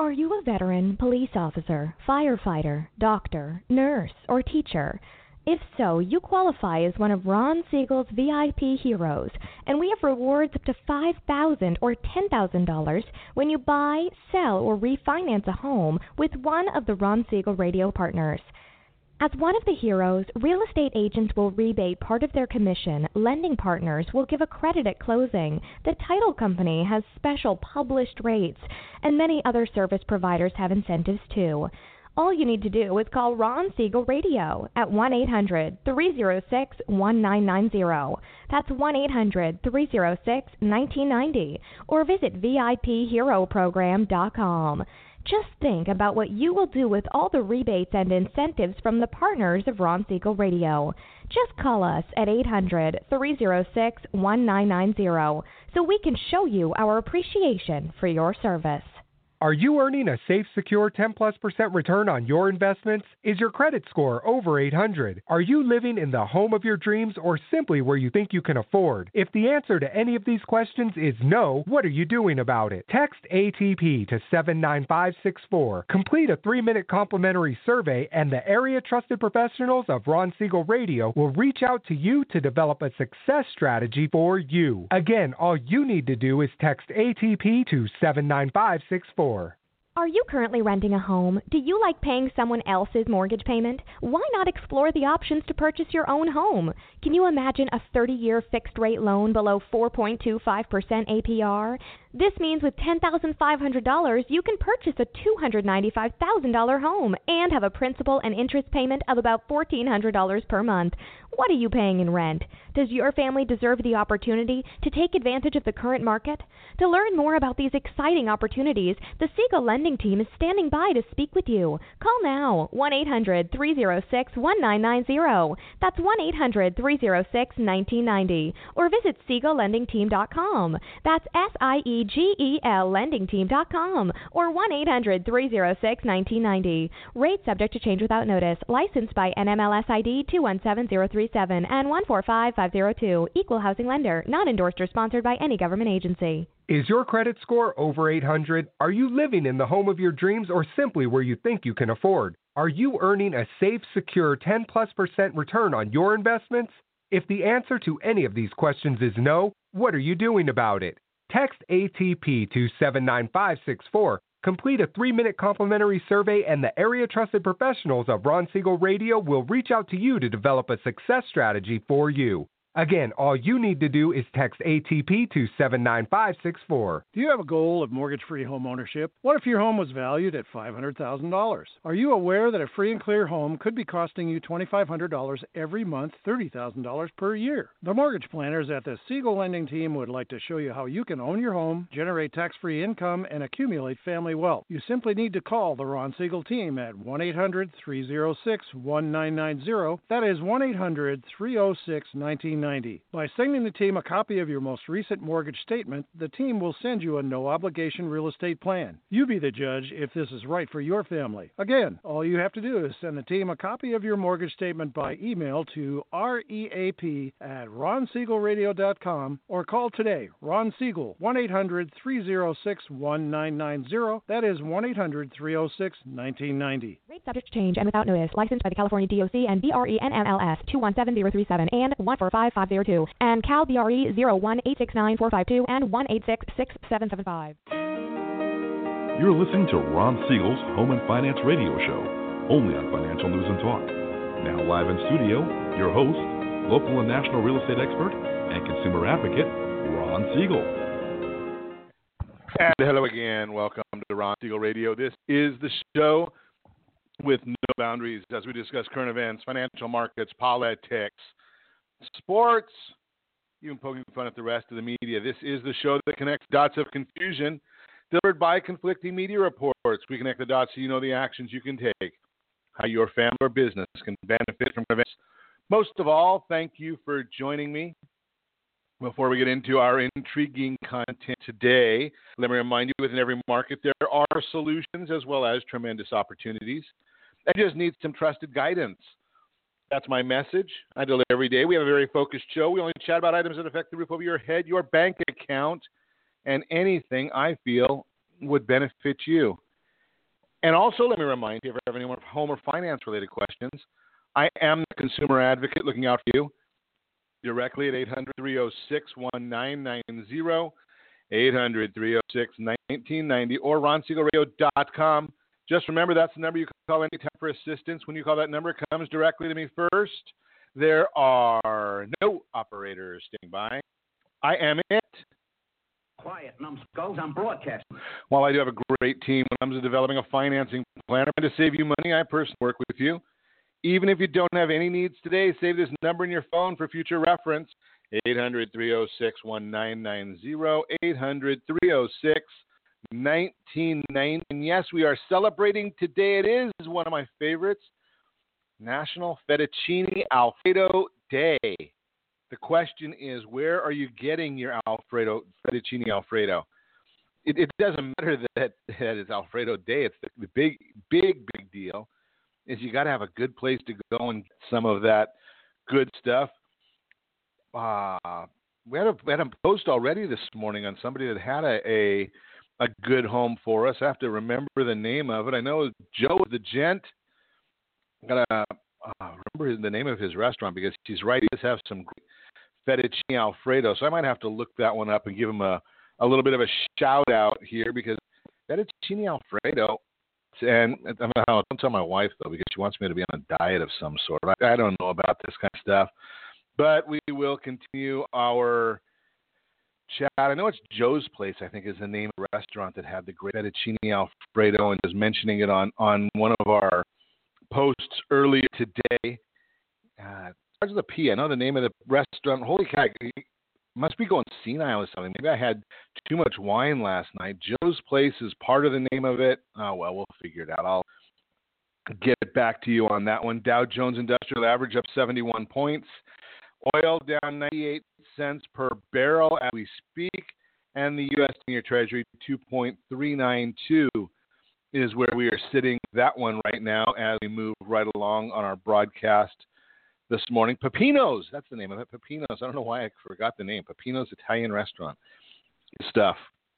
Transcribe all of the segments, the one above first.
Are you a veteran, police officer, firefighter, doctor, nurse, or teacher? If so, you qualify as one of Ron Siegel's VIP heroes, and we have rewards up to $5,000 or $10,000 when you buy, sell, or refinance a home with one of the Ron Siegel radio partners. As one of the heroes, real estate agents will rebate part of their commission, lending partners will give a credit at closing, the title company has special published rates, and many other service providers have incentives too. All you need to do is call Ron Siegel Radio at 1-800-306-1990. That's 1-800-306-1990. Or visit VIPHeroProgram.com. Just think about what you will do with all the rebates and incentives from the partners of Ron Siegel Radio. Just call us at 800-306-1990 so we can show you our appreciation for your service. Are you earning a safe, secure 10+% return on your investments? Is your credit score over 800? Are you living in the home of your dreams or simply where you think you can afford? If the answer to any of these questions is no, what are you doing about it? Text ATP to 79564. Complete a 3-minute complimentary survey and the area trusted professionals of Ron Siegel Radio will reach out to you to develop a success strategy for you. Again, all you need to do is text ATP to 79564. Are you currently renting a home? Do you like paying someone else's mortgage payment? Why not explore the options to purchase your own home? Can you imagine a 30-year fixed-rate loan below 4.25% APR? This means with $10,500, you can purchase a $295,000 home and have a principal and interest payment of about $1,400 per month. What are you paying in rent? Does your family deserve the opportunity to take advantage of the current market? To learn more about these exciting opportunities, the Siegel Lending Team is standing by to speak with you. Call now, 1-800-306-1990. That's 1-800-306-1990. Or visit SiegelLendingTeam.com. That's SIEGEL LendingTeam.com or 1-800-306-1990. Rate subject to change without notice. Licensed by NMLS ID 217037 and 145502. Equal housing lender. Not endorsed or sponsored by any government agency. Is your credit score over 800? Are you living in the home of your dreams or simply where you think you can afford? Are you earning a safe, secure 10+% return on your investments? If the answer to any of these questions is no, what are you doing about it? Text ATP to 79564. Complete a 3-minute complimentary survey and the area trusted professionals of Ron Siegel Radio will reach out to you to develop a success strategy for you. Again, all you need to do is text ATP to 79564. Do you have a goal of mortgage-free home ownership? What if your home was valued at $500,000? Are you aware that a free and clear home could be costing you $2,500 every month, $30,000 per year? The mortgage planners at the Siegel Lending Team would like to show you how you can own your home, generate tax-free income, and accumulate family wealth. You simply need to call the Ron Siegel Team at 1-800-306-1990. That is 1-800-306-1990. By sending the team a copy of your most recent mortgage statement, the team will send you a no-obligation real estate plan. You be the judge if this is right for your family. Again, all you have to do is send the team a copy of your mortgage statement by email to reap@ronsiegelradio.com or call today, Ron Siegel, 1-800-306-1990. That is 1-800-306-1990. Rate subject to change and without notice. Licensed by the California DOC and BRE NMLS 217037 and 145502 and Cal BRE 01869452 and 1866775. You're listening to Ron Siegel's Home and Finance Radio Show, only on Financial News and Talk. Now live in studio, your host, local and national real estate expert and consumer advocate, Ron Siegel. And hello again. Welcome to Ron Siegel Radio. This is the show with no boundaries as we discuss current events, financial markets, politics, sports, even poking fun at the rest of the media. This is the show that connects dots of confusion delivered by conflicting media reports. We connect the dots so you know the actions you can take, how your family or business can benefit from events. Most of all, thank you for joining me. Before we get into our intriguing content today, let me remind you, within every market there are solutions as well as tremendous opportunities. I just need some trusted guidance. That's my message. I deliver every day. We have a very focused show. We only chat about items that affect the roof over your head, your bank account, and anything I feel would benefit you. And also, let me remind you, if you have any more home or finance-related questions, I am the consumer advocate looking out for you directly at 800-306-1990, 800-306-1990, or RonSiegelRadio.com. Just remember, that's the number you can call anytime for assistance. When you call that number, it comes directly to me first. There are no operators standing by. I am it. Quiet, numbskulls, I'm broadcasting. While I do have a great team when it comes to developing a financing plan, I'm trying to save you money. I personally work with you. Even if you don't have any needs today, save this number in your phone for future reference, 800-306-1990, 800-306-1990. And yes, we are celebrating today. It is one of my favorites, National Fettuccine Alfredo Day. The question is, where are you getting your fettuccine Alfredo? It doesn't matter that it's Alfredo Day. It's the big deal is you got to have a good place to go and get some of that good stuff. We had a post already this morning on somebody that had a good home for us. I have to remember the name of it. I know Joe the Gent. I got to remember the name of his restaurant because he's right. He does have some great fettuccine Alfredo. So I might have to look that one up and give him a little bit of a shout out here because fettuccine Alfredo. And don't tell my wife, though, because she wants me to be on a diet of some sort. I don't know about this kind of stuff. But we will continue our chat. I know it's Joe's Place, I think, is the name of the restaurant that had the great fettuccine Alfredo and was mentioning it on one of our posts earlier today. Starts with a P. I know the name of the restaurant. Holy cow. Must be going senile or something. Maybe I had too much wine last night. Joe's Place is part of the name of it. Oh, well, we'll figure it out. I'll get back to you on that one. Dow Jones Industrial Average up 71 points. Oil down 98 cents per barrel as we speak. And the U.S. 10-year Treasury 2.392 is where we are sitting. That one right now as we move right along on our broadcast this morning. Peppino's, that's the name of it. Peppino's. I don't know why I forgot the name. Peppino's Italian Restaurant. Good stuff.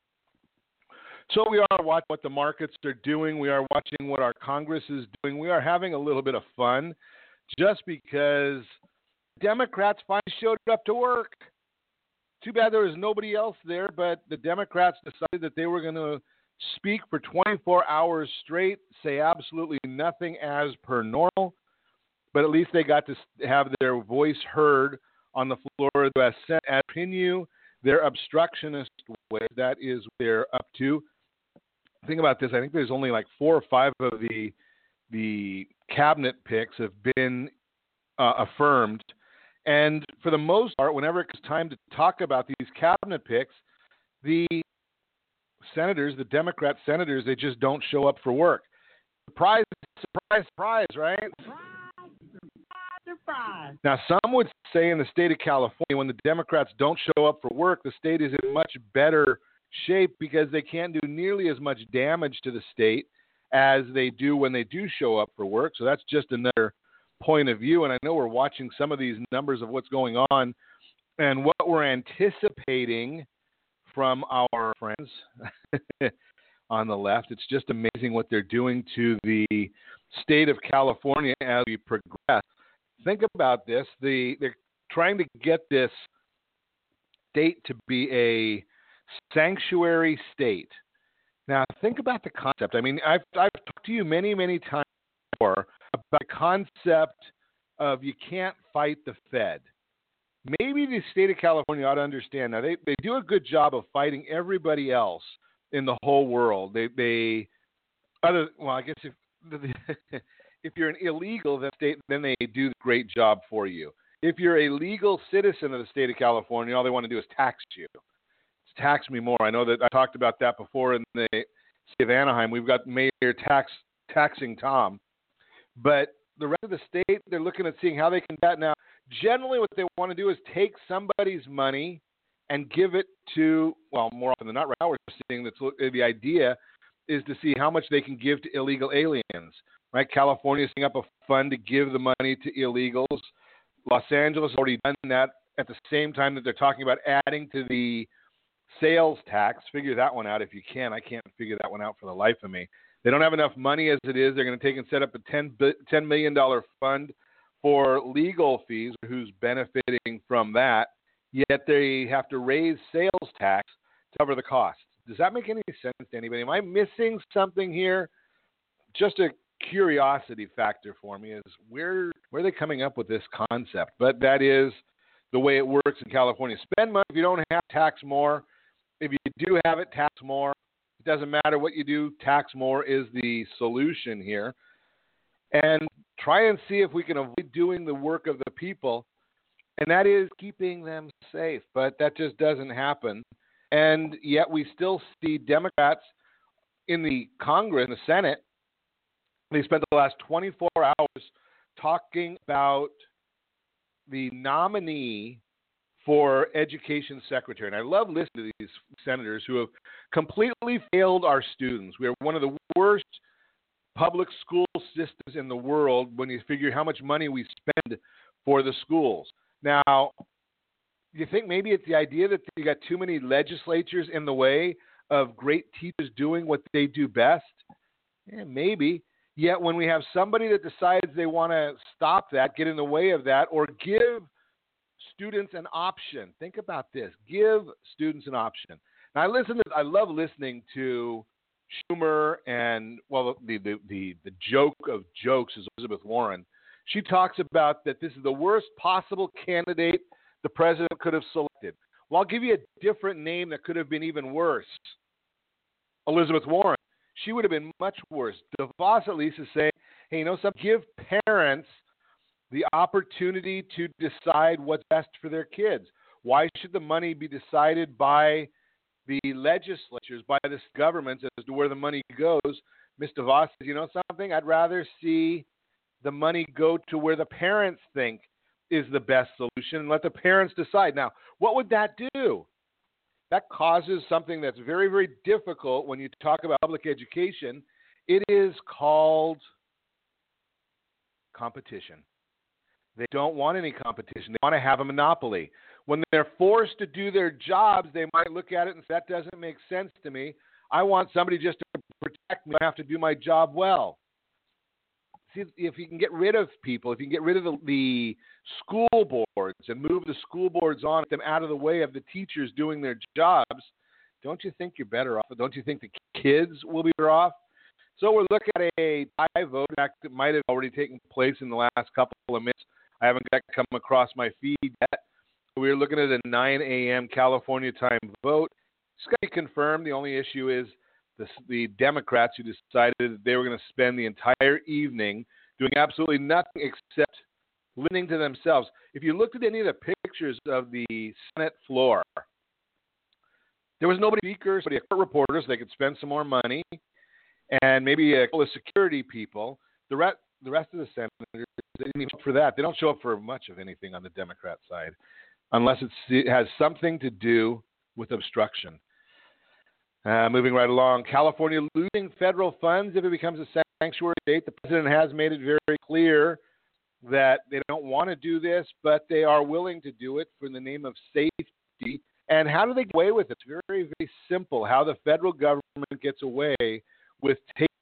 So we are watching what the markets are doing. We are watching what our Congress is doing. We are having a little bit of fun just because Democrats finally showed up to work. Too bad there was nobody else there, but the Democrats decided that they were going to speak for 24 hours straight, say absolutely nothing as per normal. But at least they got to have their voice heard on the floor of the U.S. Senate and continue their obstructionist way. That is what they're up to. Think about this. I think there's only like 4 or 5 of the cabinet picks have been affirmed. And for the most part, whenever it's time to talk about these cabinet picks, the senators, the Democrat senators, they just don't show up for work. Surprise, surprise, surprise, right? Now, some would say in the state of California, when the Democrats don't show up for work, the state is in much better shape because they can't do nearly as much damage to the state as they do when they do show up for work. So that's just another point of view. And I know we're watching some of these numbers of what's going on and what we're anticipating from our friends on the left. It's just amazing what they're doing to the state of California as we progress. Think about this. They're trying to get this state to be a sanctuary state. Now, think about the concept. I mean, I've talked to you many, many times before about the concept of you can't fight the Fed. Maybe the state of California ought to understand. Now, they do a good job of fighting everybody else in the whole world. I guess if you're an illegal then they do a great job for you. If you're a legal citizen of the state of California, all they want to do is tax you. It's tax me more. I know that I talked about that before in the city of Anaheim. We've got Mayor taxing Tom. But the rest of the state, they're looking at seeing how they can do that. Now, generally what they want to do is take somebody's money and give it to, well, more often than not, right now we're seeing the idea is to see how much they can give to illegal aliens. Right? California is setting up a fund to give the money to illegals. Los Angeles has already done that at the same time that they're talking about adding to the sales tax. Figure that one out if you can. I can't figure that one out for the life of me. They don't have enough money as it is. They're going to take and set up a $10 million fund for legal fees, who's benefiting from that, yet they have to raise sales tax to cover the cost. Does that make any sense to anybody? Am I missing something here? Just a curiosity factor for me is where are they coming up with this concept? But that is the way it works in California. Spend money. If you don't have, tax more. If you do have it, tax more. It doesn't matter what you do. Tax more is the solution here. And try and see if we can avoid doing the work of the people, and that is keeping them safe. But that just doesn't happen. And yet we still see Democrats in the Congress, in the Senate, they spent the last 24 hours talking about the nominee for education secretary. And I love listening to these senators who have completely failed our students. We are one of the worst public school systems in the world when you figure how much money we spend for the schools. Now, you think maybe it's the idea that you got too many legislatures in the way of great teachers doing what they do best? Yeah, maybe. Yet when we have somebody that decides they want to stop that, get in the way of that, or give students an option. Think about this. Give students an option. Now, I love listening to Schumer and, well, the joke of jokes is Elizabeth Warren. She talks about that this is the worst possible candidate the president could have selected. Well, I'll give you a different name that could have been even worse. Elizabeth Warren. She would have been much worse. DeVos at least is saying, hey, you know something? Give parents the opportunity to decide what's best for their kids. Why should the money be decided by the legislatures, by the governments as to where the money goes? Ms. DeVos says, you know something? I'd rather see the money go to where the parents think is the best solution and let the parents decide. Now, what would that do? That causes something that's very, very difficult when you talk about public education. It is called competition. They don't want any competition. They want to have a monopoly. When they're forced to do their jobs, they might look at it and say, that doesn't make sense to me. I want somebody just to protect me. I have to do my job well. See, if you can get rid of people, if you can get rid of the school boards and move the school boards on, them out of the way of the teachers doing their jobs, don't you think you're better off? Don't you think the kids will be better off? So we're looking at a tie vote. In fact, it might have already taken place in the last couple of minutes. I haven't got to come across my feed yet. We're looking at a 9 a.m. California time vote. It's got to be confirmed. The only issue is the Democrats who decided that they were going to spend the entire evening doing absolutely nothing except listening to themselves. If you looked at any of the pictures of the Senate floor, there was nobody speakers, nobody reporters. They could spend some more money, and maybe a couple of security people. The rest of the senators, they didn't even show up for that. They don't show up for much of anything on the Democrat side, unless it has something to do with obstruction. Moving right along, California losing federal funds if it becomes a sanctuary state. The president has made it very clear that they don't want to do this, but they are willing to do it for the name of safety. And how do they get away with it? It's very, very simple how the federal government gets away with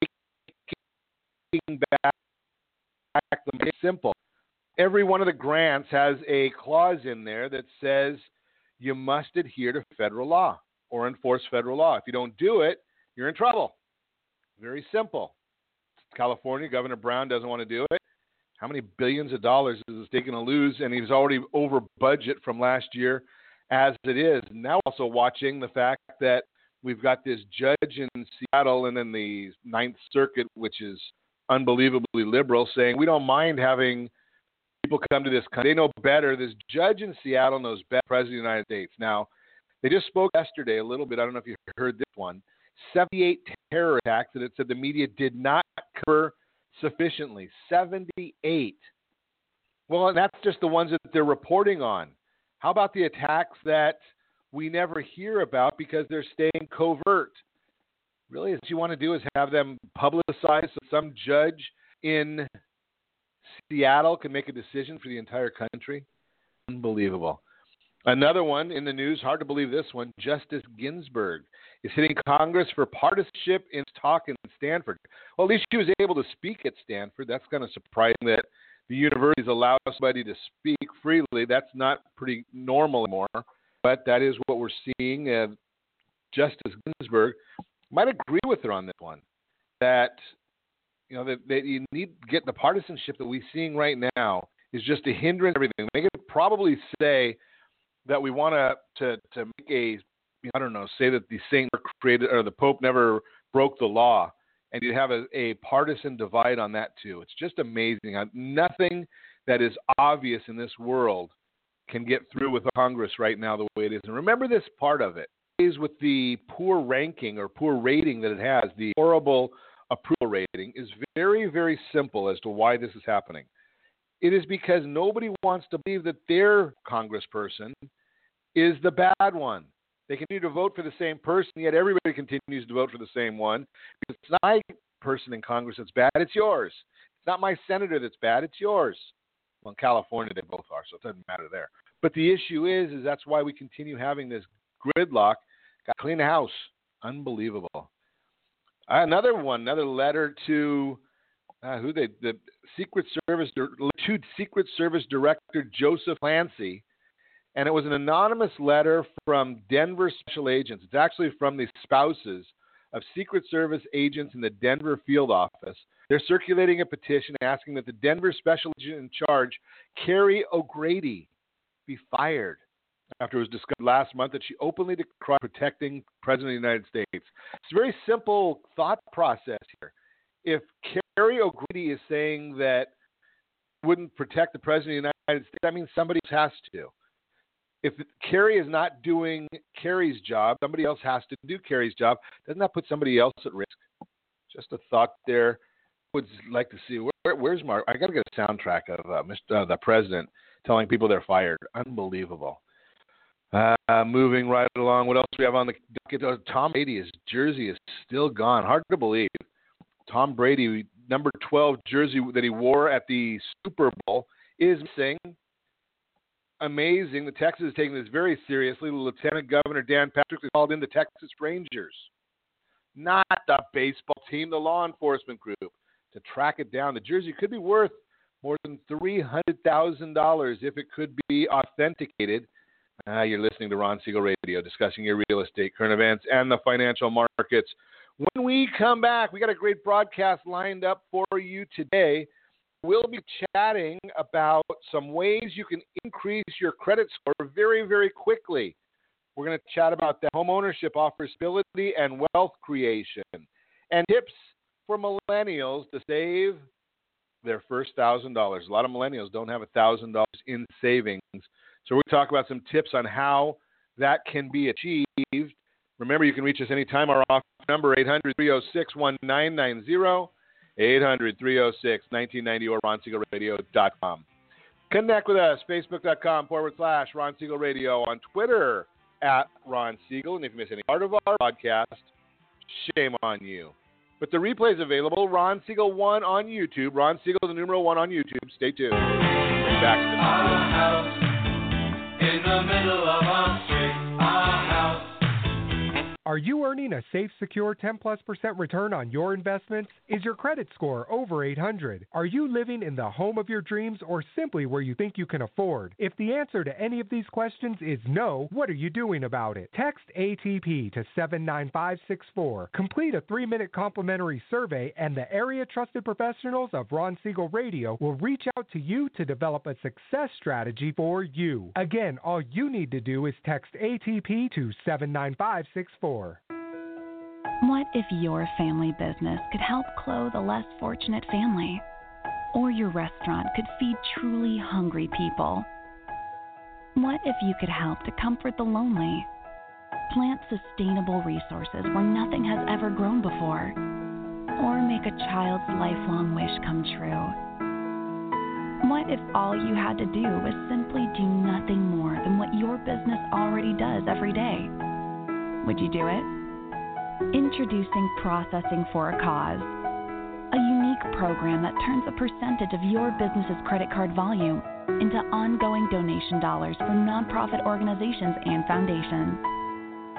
taking back the money. It's simple. Every one of the grants has a clause in there that says you must adhere to federal law or enforce federal law. If you don't do it, you're in trouble. Very simple. California, Governor Brown doesn't want to do it. How many billions of dollars is the state going to lose? And he's already over budget from last year as it is. Now also watching the fact that we've got this judge in Seattle and then the Ninth Circuit, which is unbelievably liberal, saying we don't mind having people come to this country. They know better. This judge in Seattle knows better, President of the United States. Now, they just spoke yesterday a little bit. I don't know if you heard this one. 78 terror attacks that it said the media did not cover sufficiently. 78. Well, and that's just the ones that they're reporting on. How about the attacks that we never hear about because they're staying covert? Really, what you want to do is have them publicized so some judge in Seattle can make a decision for the entire country? Unbelievable. Another one in the news, hard to believe this one, Justice Ginsburg is hitting Congress for partisanship in talk in Stanford. Well, at least she was able to speak at Stanford. That's kind of surprising that the universities allow somebody to speak freely. That's not pretty normal anymore, but that is what we're seeing. Justice Ginsburg might agree with her on this one, that that you need to get the partisanship that we're seeing right now is just a hindrance to everything. They could probably say that we want to make a, say that the saint created or the Pope never broke the law, and you'd have a partisan divide on that too. It's just amazing. Nothing that is obvious in this world can get through with Congress right now the way it is. And remember this part of it is with the poor ranking or poor rating that it has, the horrible approval rating is very, very simple as to why this is happening. It is because nobody wants to believe that their congressperson is the bad one. They continue to vote for the same person, yet everybody continues to vote for the same one. Because it's not my person in Congress that's bad, it's yours. It's not my senator that's bad, it's yours. Well, in California, they both are, so it doesn't matter there. But the issue is that's why we continue having this gridlock. Got to clean the house. Unbelievable. Another letter to the Secret Service Director Joseph Clancy, and it was an anonymous letter from Denver special agents. It's actually from the spouses of Secret Service agents in the Denver field office. They're circulating a petition asking that the Denver special agent in charge, Carrie O'Grady, be fired after it was discovered last month that she openly decried protecting the President of the United States. It's a very simple thought process here. If Carrie O'Grady is saying that wouldn't protect the President of the United States, that means somebody else has to. If Carrie is not doing Carrie's job, somebody else has to do Carrie's job. Doesn't that put somebody else at risk? Just a thought there. I would like to see, where's Mark? I got to get a soundtrack of the President telling people they're fired. Unbelievable. Moving right along, what else do we have on the docket? Tom Brady, his jersey is still gone. Hard to believe. Tom Brady, number 12 jersey that he wore at the Super Bowl is missing. Amazing. The Texas is taking this very seriously. Lieutenant Governor Dan Patrick has called in the Texas Rangers, not the baseball team, the law enforcement group, to track it down. The jersey could be worth more than $300,000 if it could be authenticated. You're listening to Ron Siegel Radio, discussing your real estate, current events, and the financial markets. When we come back, we got a great broadcast lined up for you today. We'll be chatting about some ways you can increase your credit score very, very quickly. We're going to chat about that. Home ownership offers stability and wealth creation, and tips for millennials to save their first $1,000. A lot of millennials don't have $1,000 in savings. So we'll talk about some tips on how that can be achieved. Remember, you can reach us anytime. Our office number, 800-306-1990, 800-306-1990, or RonSiegelRadio.com. Connect with us, Facebook.com/Ron Siegel Radio, on Twitter @Ron Siegel. And if you miss any part of our broadcast, shame on you. But the replay is available, Ron Siegel 1 on YouTube. Ron Siegel, the numeral 1 on YouTube. Stay tuned. Back to the house in the middle of a street. Are you earning a safe, secure 10+% return on your investments? Is your credit score over 800? Are you living in the home of your dreams or simply where you think you can afford? If the answer to any of these questions is no, what are you doing about it? Text ATP to 79564. Complete a 3-minute complimentary survey, and the area trusted professionals of Ron Siegel Radio will reach out to you to develop a success strategy for you. Again, all you need to do is text ATP to 79564. What if your family business could help clothe a less fortunate family? Or your restaurant could feed truly hungry people? What if you could help to comfort the lonely? Plant sustainable resources where nothing has ever grown before? Or make a child's lifelong wish come true? What if all you had to do was simply do nothing more than what your business already does every day? Would you do it? Introducing Processing for a Cause, a unique program that turns a percentage of your business's credit card volume into ongoing donation dollars for nonprofit organizations and foundations.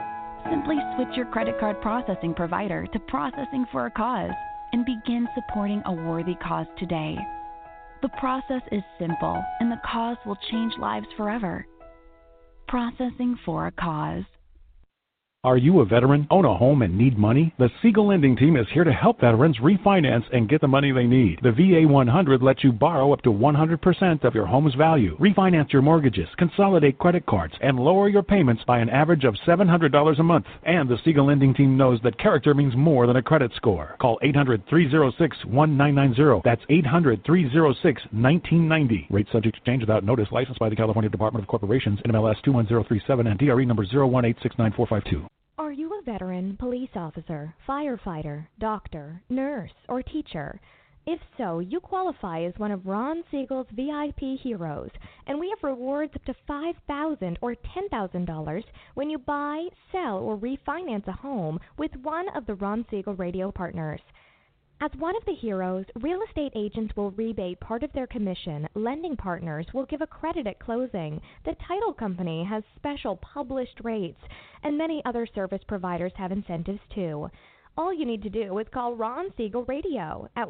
Simply switch your credit card processing provider to Processing for a Cause and begin supporting a worthy cause today. The process is simple, and the cause will change lives forever. Processing for a Cause. Are you a veteran, own a home, and need money? The Siegel Lending Team is here to help veterans refinance and get the money they need. The VA 100 lets you borrow up to 100% of your home's value, refinance your mortgages, consolidate credit cards, and lower your payments by an average of $700 a month. And the Siegel Lending Team knows that character means more than a credit score. Call 800-306-1990. That's 800-306-1990. Rate subject to change without notice. Licensed by the California Department of Corporations, NMLS 21037, and DRE number 018694452. Are you a veteran, police officer, firefighter, doctor, nurse, or teacher? If so, you qualify as one of Ron Siegel's VIP heroes, and we have rewards up to $5,000 or $10,000 when you buy, sell, or refinance a home with one of the Ron Siegel radio partners. As one of the heroes, real estate agents will rebate part of their commission, lending partners will give a credit at closing, the title company has special published rates, and many other service providers have incentives too. All you need to do is call Ron Siegel Radio at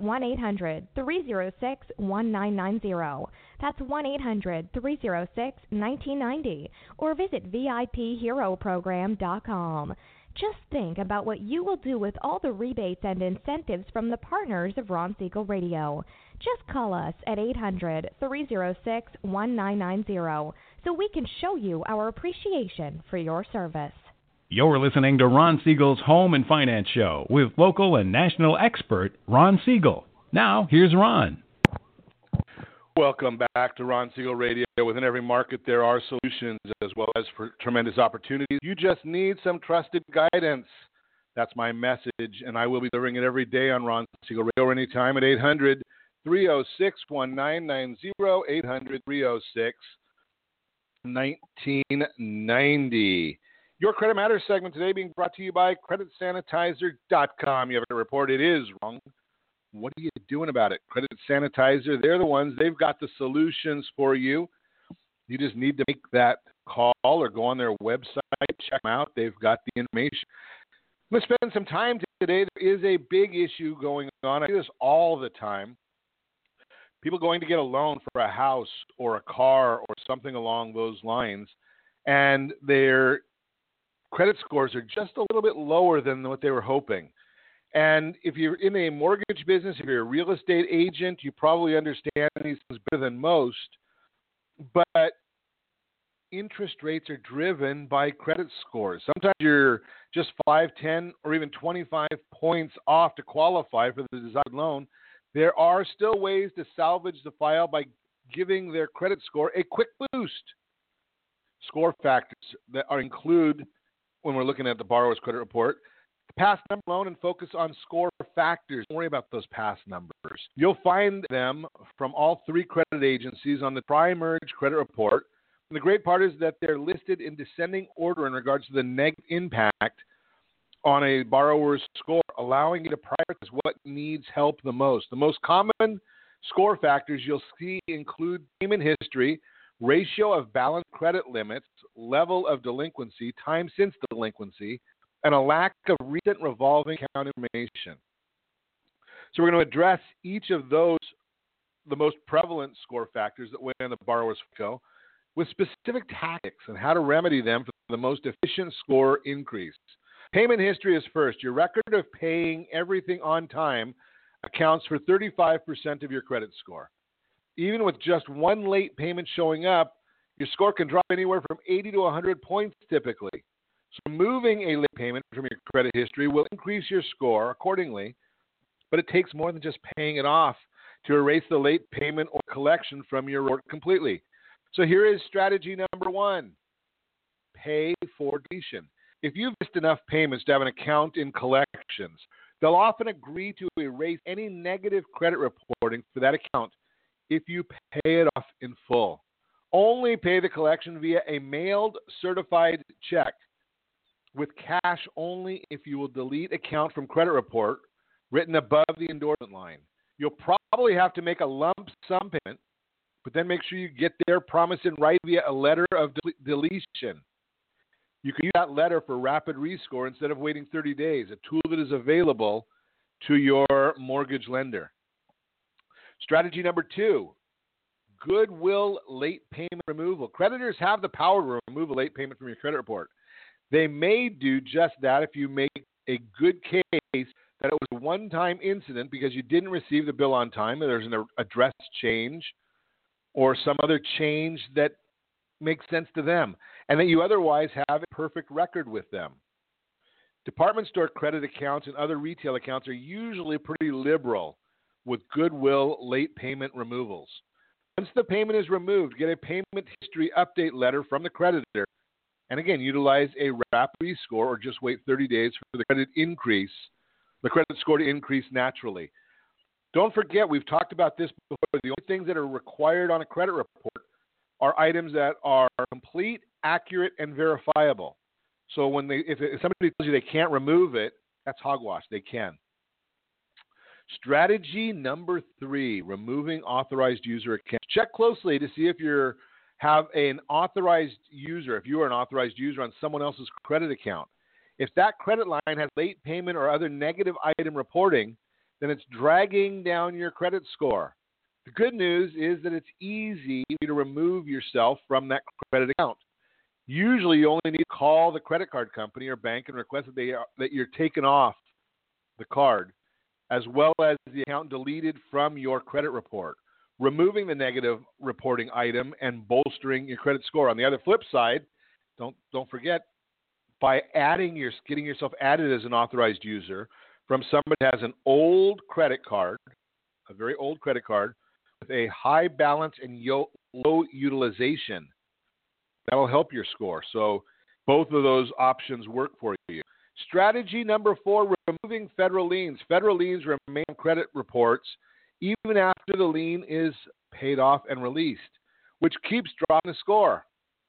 1-800-306-1990. That's 1-800-306-1990, or visit VIPHeroProgram.com. Just think about what you will do with all the rebates and incentives from the partners of Ron Siegel Radio. Just call us at 800-306-1990 so we can show you our appreciation for your service. You're listening to Ron Siegel's Home and Finance Show with local and national expert Ron Siegel. Now, here's Ron. Welcome back to Ron Siegel Radio. Within every market, there are solutions as well as for tremendous opportunities. You just need some trusted guidance. That's my message, and I will be delivering it every day on Ron Siegel Radio or anytime at 800-306-1990, 800-306-1990. Your Credit Matters segment today being brought to you by CreditSanitizer.com. You have to report it is wrong. What are you doing about it? Credit Sanitizer, they're the ones. They've got the solutions for you. You just need to make that call or go on their website, check them out. They've got the information. I'm going to spend some time today. There is a big issue going on. I do this all the time. People going to get a loan for a house or a car or something along those lines, and their credit scores are just a little bit lower than what they were hoping. And if you're in a mortgage business, if you're a real estate agent, you probably understand these things better than most. But interest rates are driven by credit scores. Sometimes you're just 5, 10, or even 25 points off to qualify for the desired loan. There are still ways to salvage the file by giving their credit score a quick boost. Score factors that are included when we're looking at the borrower's credit report. Past number loan and focus on score factors. Don't worry about those past numbers. You'll find them from all three credit agencies on the Tri-Merge credit report. And the great part is that they're listed in descending order in regards to the negative impact on a borrower's score, allowing you to prioritize what needs help the most. The most common score factors you'll see include payment history, ratio of balanced credit limits, level of delinquency, time since delinquency, and a lack of recent revolving account information. So we're going to address each of those, the most prevalent score factors that weigh on the borrower's FICO, with specific tactics and how to remedy them for the most efficient score increase. Payment history is first. Your record of paying everything on time accounts for 35% of your credit score. Even with just one late payment showing up, your score can drop anywhere from 80 to 100 points typically. So removing a late payment from your credit history will increase your score accordingly, but it takes more than just paying it off to erase the late payment or collection from your report completely. So here is strategy number one: pay for deletion. If you've missed enough payments to have an account in collections, they'll often agree to erase any negative credit reporting for that account if you pay it off in full. Only pay the collection via a mailed certified check with cash only if you will delete account from credit report written above the endorsement line. You'll probably have to make a lump sum payment, but then make sure you get their promise in writing via a letter of deletion. You can use that letter for rapid rescore instead of waiting 30 days, a tool that is available to your mortgage lender. Strategy number 2, goodwill late payment removal. Creditors have the power to remove a late payment from your credit report. They may do just that if you make a good case that it was a one-time incident because you didn't receive the bill on time, or there's an address change or some other change that makes sense to them, and that you otherwise have a perfect record with them. Department store credit accounts and other retail accounts are usually pretty liberal with goodwill late payment removals. Once the payment is removed, get a payment history update letter from the creditor, and again, utilize a rapid rescore or just wait 30 days for the credit score to increase naturally. Don't forget, we've talked about this before, the only things that are required on a credit report are items that are complete, accurate, and verifiable. So if somebody tells you they can't remove it, that's hogwash. They can. Strategy number 3, removing authorized user accounts. Check closely to see if you are an authorized user on someone else's credit account. If that credit line has late payment or other negative item reporting, then it's dragging down your credit score. The good news is that it's easy to remove yourself from that credit account. Usually you only need to call the credit card company or bank and request that you're taken off the card, as well as the account deleted from your credit report, removing the negative reporting item and bolstering your credit score. On the other flip side, don't forget, by getting yourself added as an authorized user from somebody who has an old credit card, a very old credit card, with a high balance and low utilization, that'll help your score. So both of those options work for you. Strategy number 4, removing federal liens. Federal liens remain on credit reports even after the lien is paid off and released, which keeps dropping the score.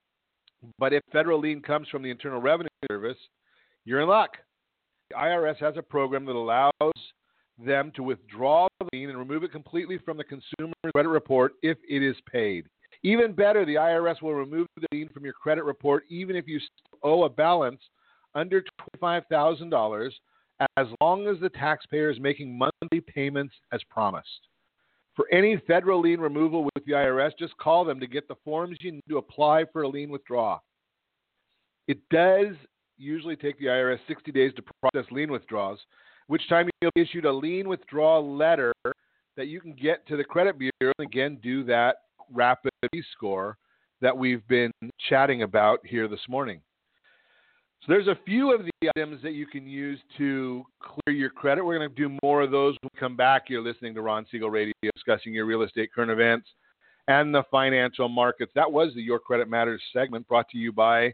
But if federal lien comes from the Internal Revenue Service, you're in luck. The IRS has a program that allows them to withdraw the lien and remove it completely from the consumer credit report if it is paid. Even better, the IRS will remove the lien from your credit report even if you still owe a balance under $25,000, as long as the taxpayer is making monthly payments as promised. For any federal lien removal with the IRS, just call them to get the forms you need to apply for a lien withdrawal. It does usually take the IRS 60 days to process lien withdrawals, which time you'll be issued a lien withdrawal letter that you can get to the credit bureau and again do that rapid score that we've been chatting about here this morning. So there's a few of the items that you can use to clear your credit. We're going to do more of those when we come back. You're listening to Ron Siegel Radio, discussing your real estate current events and the financial markets. That was the Your Credit Matters segment, brought to you by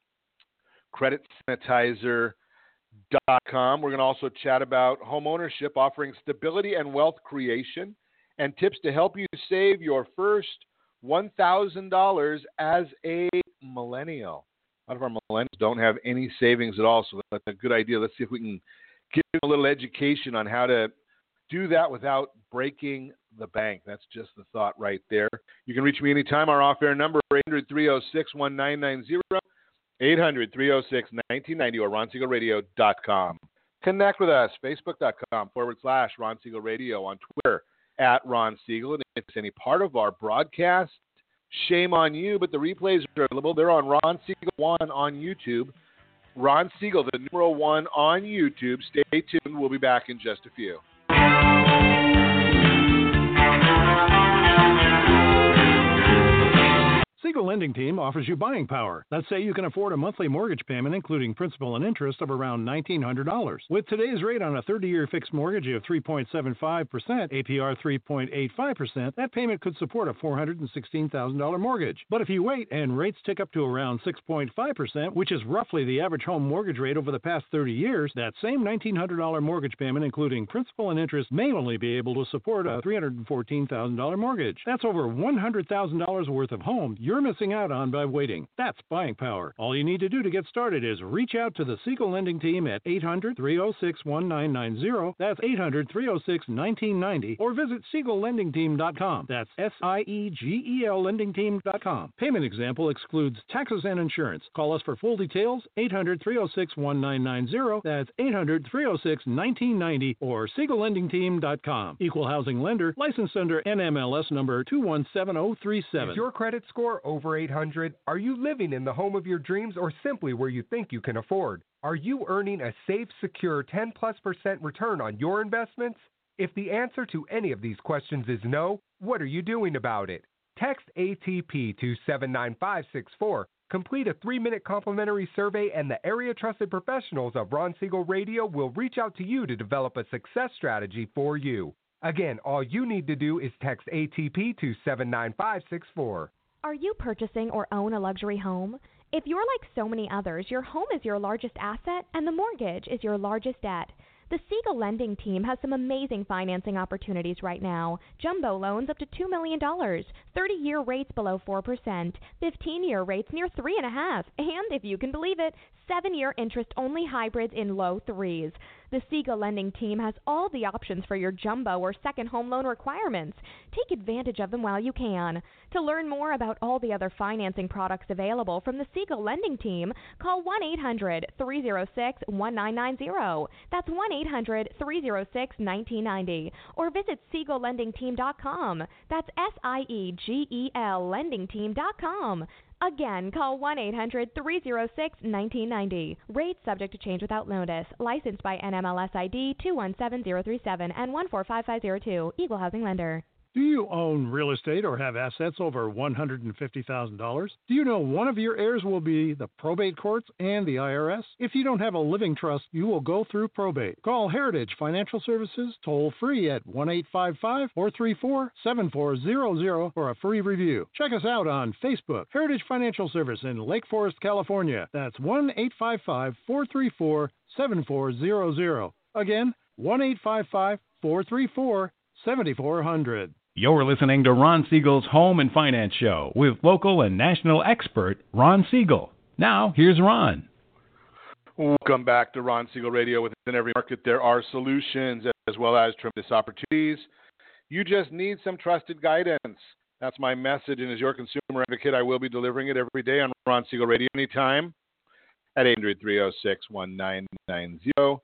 CreditSanitizer.com. We're going to also chat about home ownership, offering stability and wealth creation, and tips to help you save your first $1,000 as a millennial. A lot of our millennials don't have any savings at all, so that's a good idea. Let's see if we can give them a little education on how to do that without breaking the bank. That's just the thought right there. You can reach me anytime. Our off-air number, 800-306-1990, 800-306-1990, or RonSiegelRadio.com. Connect with us, Facebook.com/Ron Siegel Radio, on Twitter @Ron Siegel. And if it's any part of our broadcast, shame on you, but the replays are available. They're on Ron Siegel 1 on YouTube. Ron Siegel, the numeral 1 on YouTube. Stay tuned. We'll be back in just a few. Siegel Lending Team offers you buying power. Let's say you can afford a monthly mortgage payment, including principal and interest, of around $1,900. With today's rate on a 30-year fixed mortgage of 3.75%, APR 3.85%, that payment could support a $416,000 mortgage. But if you wait and rates tick up to around 6.5%, which is roughly the average home mortgage rate over the past 30 years, that same $1,900 mortgage payment, including principal and interest, may only be able to support a $314,000 mortgage. That's over $100,000 worth of home you're missing out out on by waiting. That's buying power. All you need to do to get started is reach out to the Siegel Lending Team at 800-306-1990. That's 800-306-1990. Or visit SiegelLendingTeam.com. That's SIEGEL LendingTeam.com. Payment example excludes taxes and insurance. Call us for full details. 800-306-1990. That's 800-306-1990 or SiegelLendingTeam.com. Equal housing lender, licensed under NMLS number 217037. Is your credit score over 800? Are you living in the home of your dreams or simply where you think you can afford? Are you earning a safe, secure 10+% return on your investments? If the answer to any of these questions is no, what are you doing about it? Text ATP to 79564. Complete a 3-minute complimentary survey and the area trusted professionals of Ron Siegel Radio will reach out to you to develop a success strategy for you. Again, all you need to do is text ATP to 79564. Are you purchasing or own a luxury home? If you're like so many others, your home is your largest asset and the mortgage is your largest debt. The Siegel Lending Team has some amazing financing opportunities right now. Jumbo loans up to $2 million, 30-year rates below 4%, 15-year rates near 3.5%, and if you can believe it, 7-year interest-only hybrids in low 3s. The Siegel Lending Team has all the options for your jumbo or second home loan requirements. Take advantage of them while you can. To learn more about all the other financing products available from the Siegel Lending Team, call 1-800-306-1990. That's 1-800-306-1990. Or visit SiegelLendingTeam.com. That's SIEGEL LendingTeam.com. Again, call 1-800-306-1990. Rates subject to change without notice. Licensed by NMLS ID 217037 and 145502. Equal housing lender. Do you own real estate or have assets over $150,000? Do you know one of your heirs will be the probate courts and the IRS? If you don't have a living trust, you will go through probate. Call Heritage Financial Services toll free at 1-855-434-7400 for a free review. Check us out on Facebook, Heritage Financial Service in Lake Forest, California. That's 1-855-434-7400. Again, 1-855-434-7400. You're listening to Ron Siegel's Home and Finance Show with local and national expert Ron Siegel. Now, here's Ron. Welcome back to Ron Siegel Radio. Within every market, there are solutions as well as tremendous opportunities. You just need some trusted guidance. That's my message, and as your consumer advocate, I will be delivering it every day on Ron Siegel Radio anytime at 800-306-1990,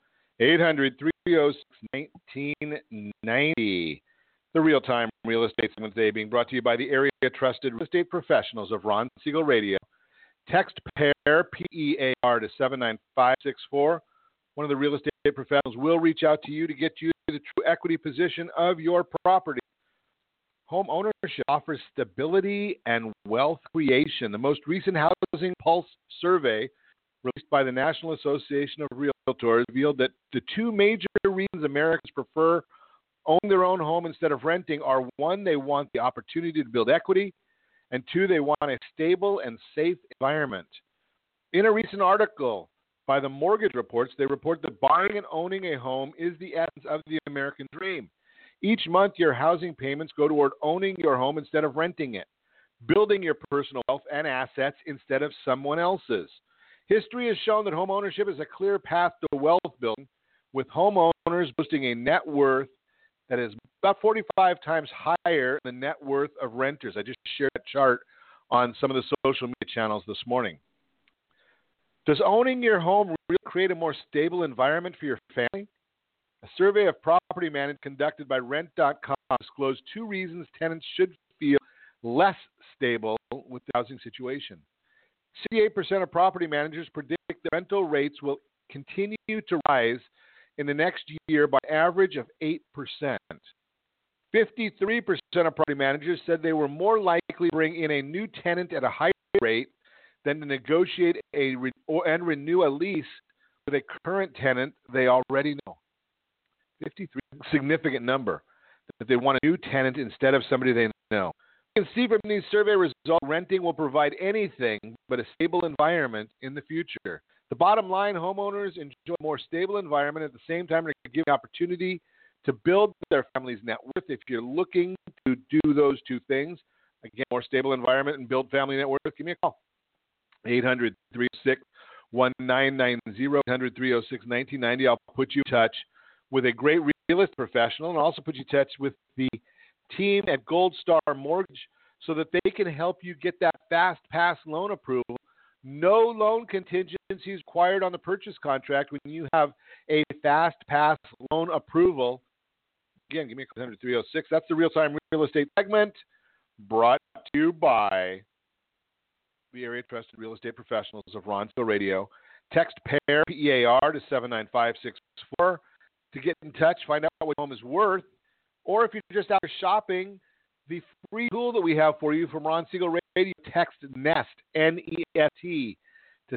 800-306-1990. The Real-Time Real Estate segment today being brought to you by the area trusted real estate professionals of Ron Siegel Radio. Text PAIR, P-E-A-R, to 79564. One of the real estate professionals will reach out to you to get you to the true equity position of your property. Home ownership offers stability and wealth creation. The most recent Housing Pulse survey released by the National Association of Realtors revealed that the two major reasons Americans prefer owning their own home instead of renting are, one, they want the opportunity to build equity, and two, they want a stable and safe environment. In a recent article by the Mortgage Reports, they report that buying and owning a home is the essence of the American dream. Each month, your housing payments go toward owning your home instead of renting it, building your personal wealth and assets instead of someone else's. History has shown that home ownership is a clear path to wealth building, with homeowners boasting a net worth that is about 45 times higher than the net worth of renters. I just shared that chart on some of the social media channels this morning. Does owning your home really create a more stable environment for your family? A survey of property managers conducted by Rent.com disclosed two reasons tenants should feel less stable with the housing situation. 68% of property managers predict that rental rates will continue to rise in the next year by an average of 8%. 53% of property managers said they were more likely to bring in a new tenant at a higher rate than to negotiate and renew a lease with a current tenant they already know. 53, significant number, that they want a new tenant instead of somebody they know. You can see from these survey results, renting will provide anything but a stable environment in the future. The bottom line, homeowners enjoy a more stable environment. At the same time, they're given the opportunity to build their family's net worth. If you're looking to do those two things, Again, more stable environment and build family net worth. Give me a call. 800-306-1990, 800-306-1990. I'll put you in touch with a great real estate professional and also put you in touch with the team at Gold Star Mortgage so that they can help you get that fast pass loan approval. No loan contingencies required on the purchase contract when you have a fast pass loan approval. Again, give me a call, 800-306. That's the real-time real estate segment brought to you by the area trusted real estate professionals of Ronco Radio. Text PAIR, P-E-A-R, to 79564 to get in touch, find out what your home is worth. Or if you're just out shopping, the free tool that we have for you from Ron Siegel Radio, text NEST, N-E-S-T, to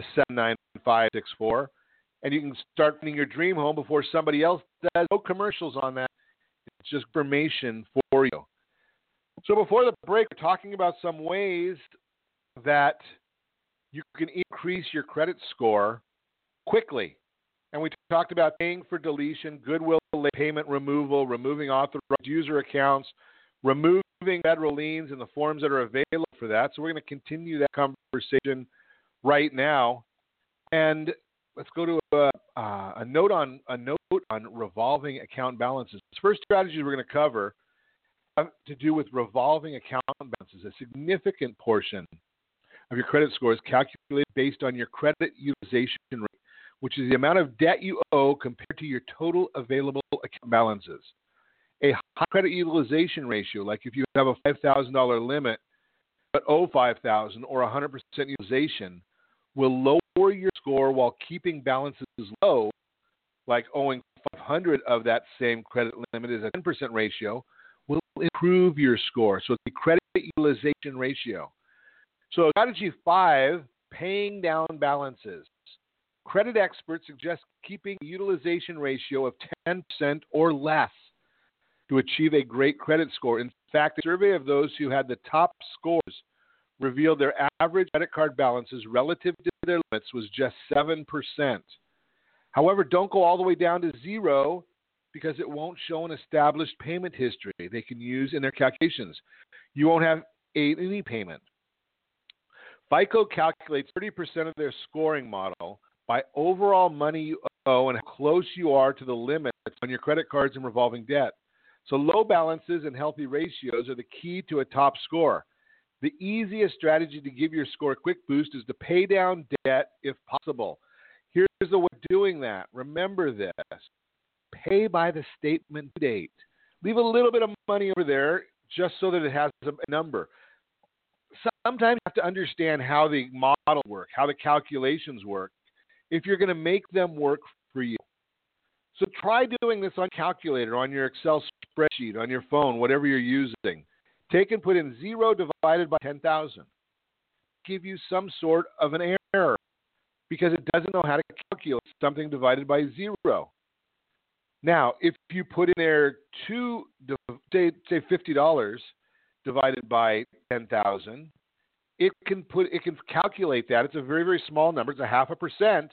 79564. And you can start finding your dream home before somebody else does. No commercials on that. It's just information for you. So before the break, we're talking about some ways that you can increase your credit score quickly. And we talked about paying for deletion, goodwill payment removal, removing authorized user accounts, removing federal liens and the forms that are available for that. So we're going to continue that conversation right now. And let's go to a note on revolving account balances. The first strategy we're going to cover have to do with revolving account balances. A significant portion of your credit score is calculated based on your credit utilization rate, which is the amount of debt you owe compared to your total available account balances. A high credit utilization ratio, like if you have a $5,000 limit but owe $5,000 or 100% utilization, will lower your score while keeping balances low, like owing $500 of that same credit limit is a 10% ratio, will improve your score. So it's the credit utilization ratio. So strategy 5, paying down balances. Credit experts suggest keeping a utilization ratio of 10% or less to achieve a great credit score. In fact, a survey of those who had the top scores revealed their average credit card balances relative to their limits was just 7%. However, don't go all the way down to zero because it won't show an established payment history they can use in their calculations. You won't have any payment. FICO calculates 30% of their scoring model by overall money you owe and how close you are to the limits on your credit cards and revolving debt. So low balances and healthy ratios are the key to a top score. The easiest strategy to give your score a quick boost is to pay down debt if possible. Here's the way of doing that. Remember this. Pay by the statement date. Leave a little bit of money over there just so that it has a number. Sometimes you have to understand how the model work, how the calculations work, if you're going to make them work for you. So try doing this on calculator, on your Excel spreadsheet, on your phone, whatever you're using. Take and put in 0 divided by 10,000. Give you some sort of an error because it doesn't know how to calculate something divided by 0. Now, if you put in there say $50 divided by 10,000, it can calculate that. It's a very, very small number. It's 0.5%,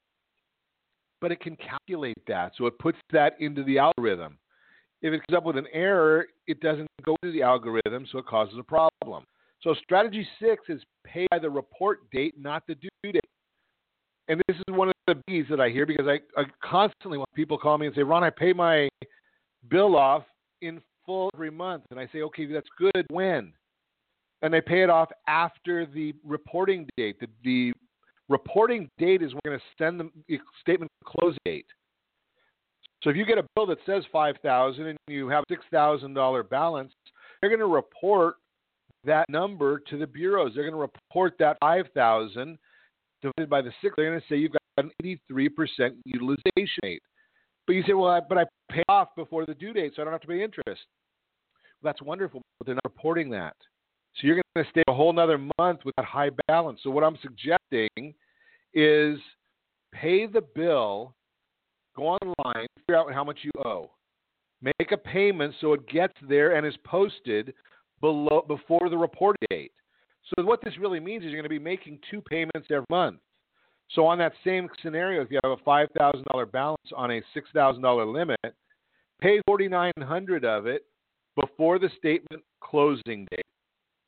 but it can calculate that. So it puts that into the algorithm. If it comes up with an error, it doesn't go to the algorithm, so it causes a problem. So strategy 6 is pay by the report date, not the due date. And this is one of the biggies that I hear because I constantly want people call me and say, Ron, I pay my bill off in full every month. And I say, okay, that's good. When? And they pay it off after the reporting date. The reporting date is we're going to send them the statement close date. So if you get a bill that says $5,000 and you have a $6,000 balance, they're going to report that number to the bureaus. They're going to report that $5,000 divided by the 6. They're going to say you've got an 83% utilization rate. But you say, well, but I pay off before the due date, so I don't have to pay interest. Well, that's wonderful, but they're not reporting that. So you're going to stay a whole another month with that high balance. So what I'm suggesting is pay the bill, go online, figure out how much you owe. Make a payment so it gets there and is posted before the report date. So what this really means is you're going to be making 2 payments every month. So on that same scenario, if you have a $5,000 balance on a $6,000 limit, pay $4,900 of it before the statement closing date.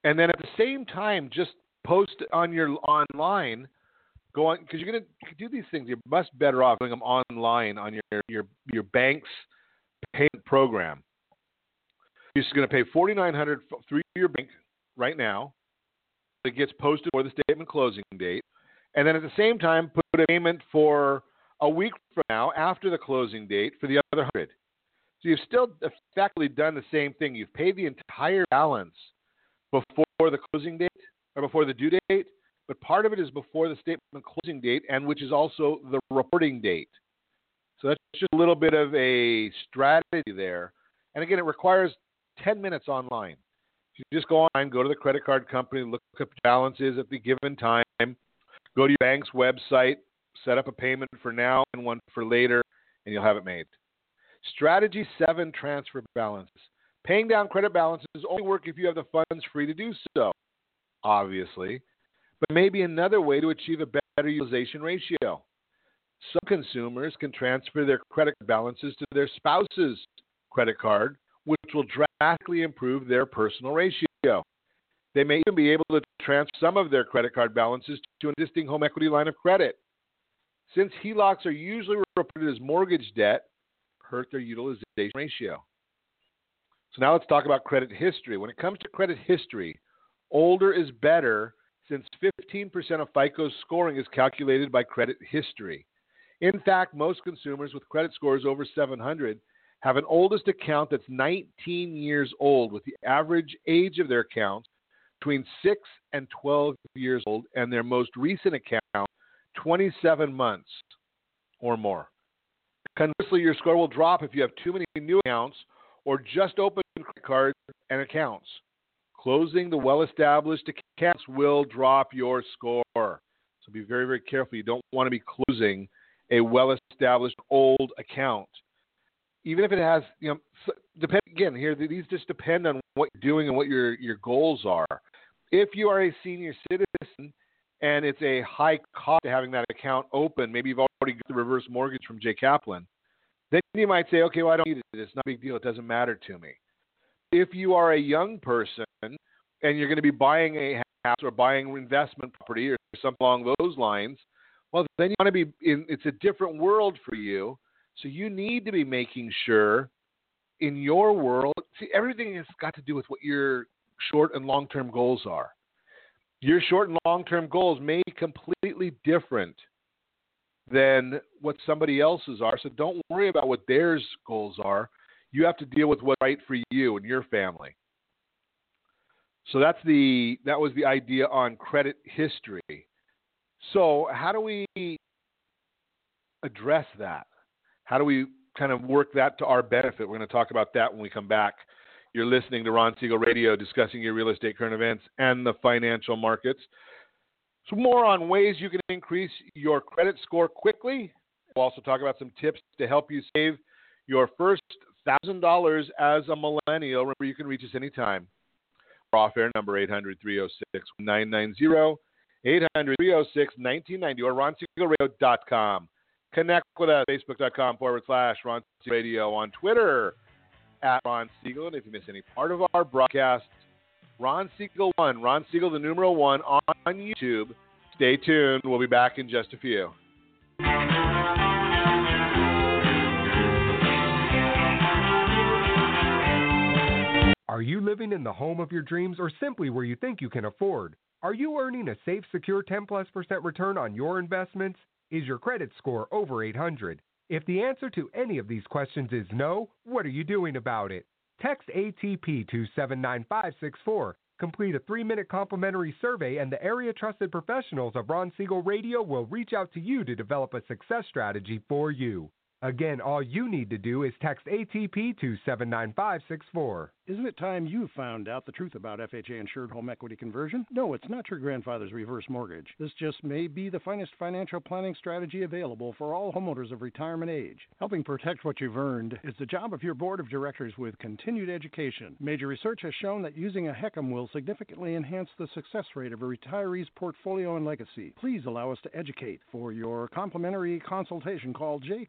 And then at the same time, just post on your online, because you're going to do these things. You're much better off doing them online on your bank's payment program. You're just going to pay $4,900 through your bank right now. It gets posted for the statement closing date. And then at the same time, put a payment for a week from now after the closing date for the other $100. So you've still effectively done the same thing. You've paid the entire balance before the closing date or before the due date, but part of it is before the statement closing date, and which is also the reporting date. So that's just a little bit of a strategy there. And again, it requires 10 minutes online. You just go online, go to the credit card company, look up balances at the given time, go to your bank's website, set up a payment for now and one for later, and you'll have it made. Strategy 7, transfer balances. Paying down credit balances only work if you have the funds free to do so, obviously, but maybe another way to achieve a better utilization ratio. Some consumers can transfer their credit balances to their spouse's credit card, which will drastically improve their personal ratio. They may even be able to transfer some of their credit card balances to an existing home equity line of credit. Since HELOCs are usually reported as mortgage debt, hurt their utilization ratio. So now let's talk about credit history. When it comes to credit history, older is better since 15% of FICO's scoring is calculated by credit history. In fact, most consumers with credit scores over 700 have an oldest account that's 19 years old, with the average age of their account between 6 and 12 years old, and their most recent account 27 months or more. Conversely, your score will drop if you have too many new accounts or just open credit cards and accounts. Closing the well-established accounts will drop your score. So be very, very careful. You don't want to be closing a well-established old account. Even if it has, again, here, these just depend on what you're doing and what your goals are. If you are a senior citizen and it's a high cost to having that account open, maybe you've already got the reverse mortgage from Jay Kaplan, then you might say, okay, well, I don't need it. It's not a big deal. It doesn't matter to me. If you are a young person and you're going to be buying a house or buying investment property or something along those lines, well, then you want to be it's a different world for you. So you need to be making sure in your world, see, everything has got to do with what your short and long-term goals are. Your short and long-term goals may be completely different than what somebody else's are. So don't worry about what their goals are. You have to deal with what's right for you and your family. So that was the idea on credit history. So how do we address that? How do we kind of work that to our benefit? We're going to talk about that when we come back. You're listening to Ron Siegel Radio, discussing your real estate current events and the financial markets. So more on ways you can increase your credit score quickly. We'll also talk about some tips to help you save your first $1,000 as a millennial. Remember, you can reach us anytime. Our off-air number, 800-306-1990, 800-306-1990, or RonSiegelRadio.com. Connect with us, Facebook.com/Ron Siegel Radio, on Twitter @Ron Siegel. And if you miss any part of our broadcast, Ron Siegel 1, Ron Siegel the numeral 1 on YouTube. Stay tuned. We'll be back in just a few. Are you living in the home of your dreams or simply where you think you can afford? Are you earning a safe, secure 10+% return on your investments? Is your credit score over 800? If the answer to any of these questions is no, what are you doing about it? Text ATP to 79564. Complete a 3-minute complimentary survey, and the area trusted professionals of Ron Siegel Radio will reach out to you to develop a success strategy for you. Again, all you need to do is text ATP to 79564. Isn't it time you found out the truth about FHA-insured home equity conversion? No, it's not your grandfather's reverse mortgage. This just may be the finest financial planning strategy available for all homeowners of retirement age. Helping protect what you've earned is the job of your board of directors with continued education. Major research has shown that using a HECM will significantly enhance the success rate of a retiree's portfolio and legacy. Please allow us to educate. For your complimentary consultation, call Jay Kaplan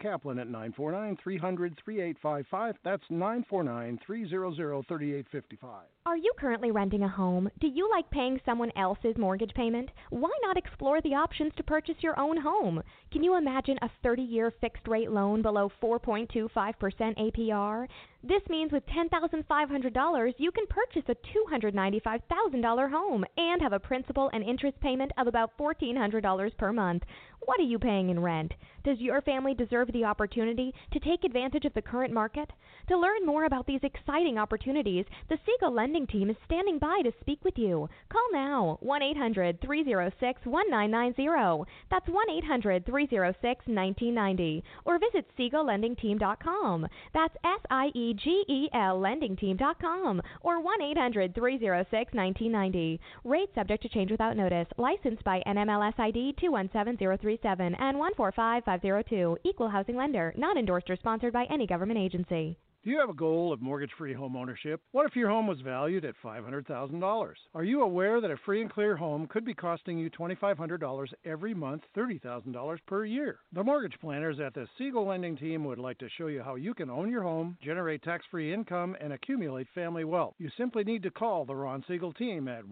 at 949-300-3855. That's 949-300-3855. Are you currently renting a home? Do you like paying someone else's mortgage payment? Why not explore the options to purchase your own home? Can you imagine a 30-year fixed-rate loan below 4.25% APR? This means with $10,500, you can purchase a $295,000 home and have a principal and interest payment of about $1,400 per month. What are you paying in rent? Does your family deserve the opportunity to take advantage of the current market? To learn more about these exciting opportunities, the Siegel Lending Team is standing by to speak with you. Call now, 1-800-306-1990. That's 1-800-306-1990. Or visit SiegelLendingTeam.com. That's SIEGEL LendingTeam.com. Or 1-800-306-1990. Rate subject to change without notice. Licensed by NMLS ID 217037 and 145502. Equal housing lender. Not endorsed or sponsored by any government agency. Do you have a goal of mortgage-free home ownership? What if your home was valued at $500,000? Are you aware that a free and clear home could be costing you $2,500 every month, $30,000 per year? The mortgage planners at the Siegel Lending Team would like to show you how you can own your home, generate tax-free income, and accumulate family wealth. You simply need to call the Ron Siegel Team at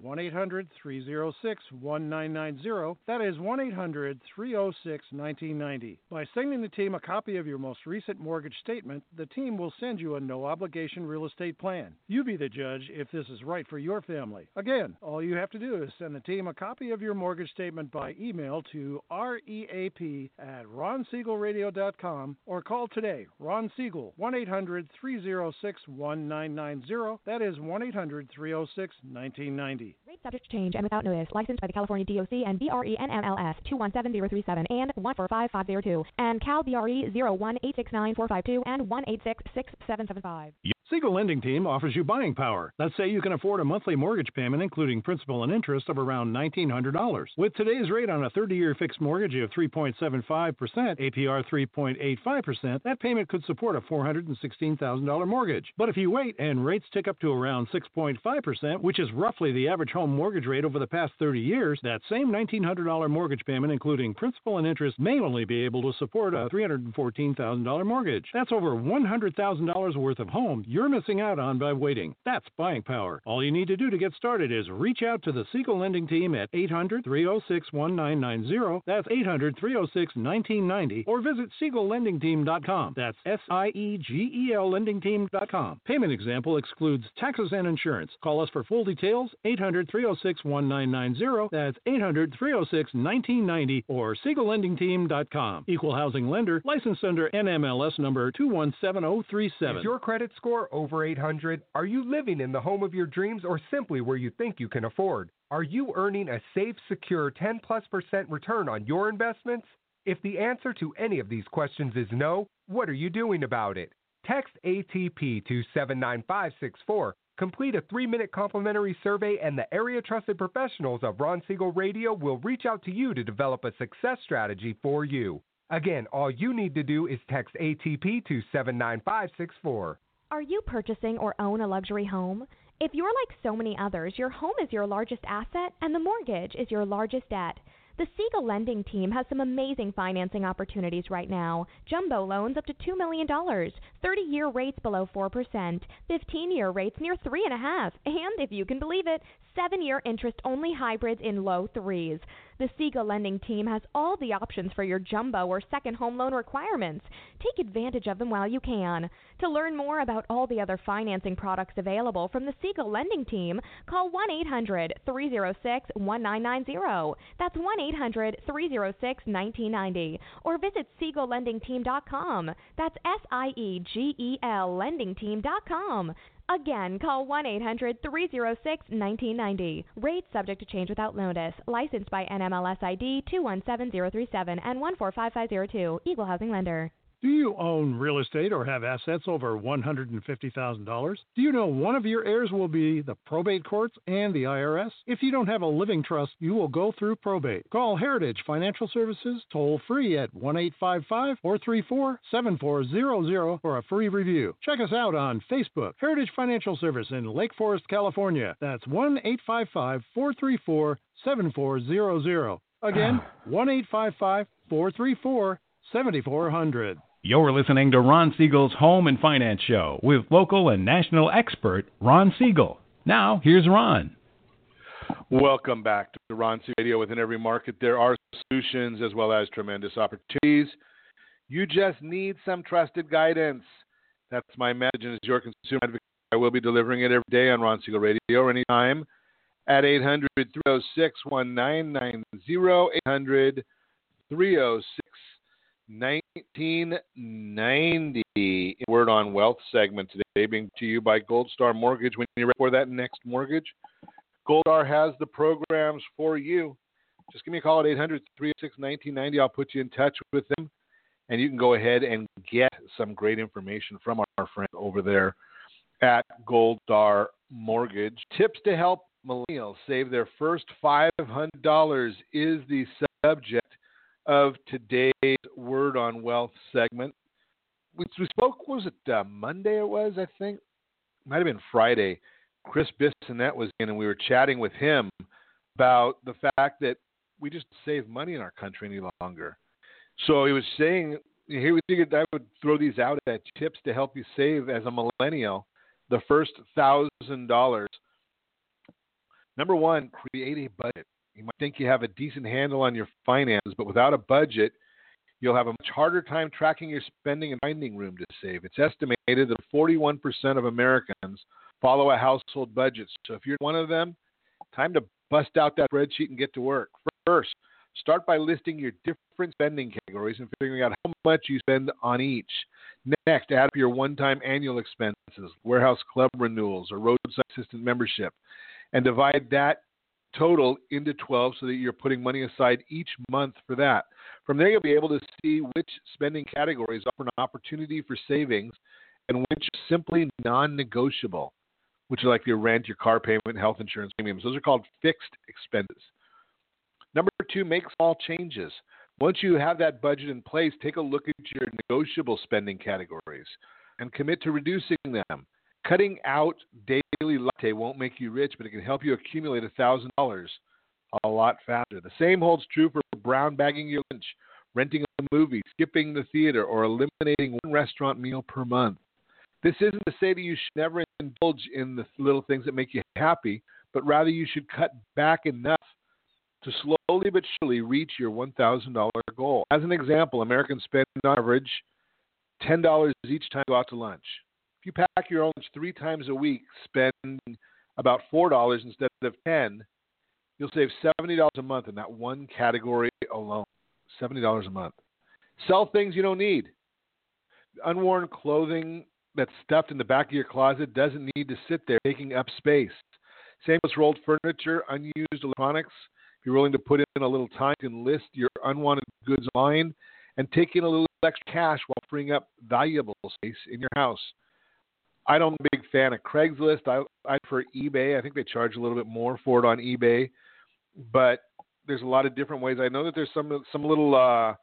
1-800-306-1990. That is 1-800-306-1990. By sending the team a copy of your most recent mortgage statement, the team will send you a no-obligation real estate plan. You be the judge if this is right for your family. Again, all you have to do is send the team a copy of your mortgage statement by email to reap@ronsiegelradio.com or call today. Ron Siegel, 1-800-306-1990. That is 1-800-306-1990. Rate subject to change and without notice. Licensed by the California DOC and BRE NMLS 217037 and 145502 and Cal BRE 0186945 and 1866775. Siegel Lending Team offers you buying power. Let's say you can afford a monthly mortgage payment, including principal and interest, of around $1,900. With today's rate on a 30-year fixed mortgage of 3.75%, APR 3.85%, that payment could support a $416,000 mortgage. But if you wait and rates tick up to around 6.5%, which is roughly the average home mortgage rate over the past 30 years, that same $1,900 mortgage payment, including principal and interest, may only be able to support a $314,000 mortgage. That's over $100,000 worth of home you're missing out on by waiting. That's buying power. All you need to do to get started is reach out to the Siegel Lending Team at 800-306-1990. That's 800-306-1990. Or visit SiegelLendingTeam.com. That's SIEGEL LendingTeam.com. Payment example excludes taxes and insurance. Call us for full details. 800-306-1990. That's 800-306-1990 or SiegelLendingTeam.com. Equal housing lender. Licensed under NMLS number 217037. Is your credit score over 800? Are you living in the home of your dreams or simply where you think you can afford? Are you earning a safe, secure 10+% return on your investments? If the answer to any of these questions is no, what are you doing about it? Text ATP to 79564. Complete a 3-minute complimentary survey and the area trusted professionals of Ron Siegel Radio will reach out to you to develop a success strategy for you. Again, all you need to do is text ATP to 79564. Are you purchasing or own a luxury home? If you're like so many others, your home is your largest asset and the mortgage is your largest debt. The Siegel Lending Team has some amazing financing opportunities right now. Jumbo loans up to $2 million, 30-year rates below 4%, 15-year rates near 3.5%, and if you can believe it, 7-year interest-only hybrids in low 3s. The Siegel Lending Team has all the options for your jumbo or second home loan requirements. Take advantage of them while you can. To learn more about all the other financing products available from the Siegel Lending Team, call 1-800-306-1990. That's 1-800-306-1990. Or visit SiegelLendingTeam.com. That's SIEGEL LendingTeam.com. Again, call 1-800-306-1990. Rates subject to change without notice. Licensed by NMLS ID 217037 and 145502. Equal housing lender. Do you own real estate or have assets over $150,000? Do you know one of your heirs will be the probate courts and the IRS? If you don't have a living trust, you will go through probate. Call Heritage Financial Services toll-free at 1-855-434-7400 for a free review. Check us out on Facebook, Heritage Financial Service in Lake Forest, California. That's 1-855-434-7400. Again, 1-855-434-7400. You're listening to Ron Siegel's Home and Finance Show with local and national expert Ron Siegel. Now, here's Ron. Welcome back to Ron Siegel Radio. Within every market, there are solutions as well as tremendous opportunities. You just need some trusted guidance. That's my message, and as your consumer advocate, I will be delivering it every day on Ron Siegel Radio or anytime at 800-306-1990, 800-306-1990. Word on Wealth segment today being to you by Gold Star Mortgage. When you're ready for that next mortgage, Gold Star has the programs for you. Just give me a call at 800-306-1990. I'll put you in touch with them, and you can go ahead and get some great information from our friend over there at Gold Star Mortgage. Tips to help millennials save their first $500 is the subject of today's Word on Wealth segment. We spoke, was it Monday it was, I think? Might have been Friday. Chris Bissonette was in, and we were chatting with him about the fact that we just save money in our country any longer. So he was saying, here we figured I would throw these out at tips to help you save as a millennial the first $1,000. Number one, create a budget. You might think you have a decent handle on your finances, but without a budget, you'll have a much harder time tracking your spending and finding room to save. It's estimated that 41% of Americans follow a household budget. So if you're one of them, time to bust out that spreadsheet and get to work. First, start by listing your different spending categories and figuring out how much you spend on each. Next, add up your one-time annual expenses, warehouse club renewals, or roadside assistant membership, and divide that total into 12 so that you're putting money aside each month for that. From there, you'll be able to see which spending categories offer an opportunity for savings and which are simply non-negotiable, which are like your rent, your car payment, health insurance premiums. Those are called fixed expenses. Number two, make small changes. Once you have that budget in place, take a look at your negotiable spending categories and commit to reducing them. Cutting out daily latte won't make you rich, but it can help you accumulate $1,000 a lot faster. The same holds true for brown bagging your lunch, renting a movie, skipping the theater, or eliminating one restaurant meal per month. This isn't to say that you should never indulge in the little things that make you happy, but rather you should cut back enough to slowly but surely reach your $1,000 goal. As an example, Americans spend on average $10 each time they go out to lunch. If you pack your own lunch 3 times a week, spend about $4 instead of $10, you'll save $70 a month in that one category alone. $70 a month. Sell things you don't need. Unworn clothing that's stuffed in the back of your closet doesn't need to sit there taking up space. Same with rolled furniture, unused electronics. If you're willing to put in a little time, you can list your unwanted goods online and take in a little extra cash while freeing up valuable space in your house. I don't am a big fan of Craigslist. I prefer eBay. I think they charge a little bit more for it on eBay, but there's a lot of different ways. I know that there's some little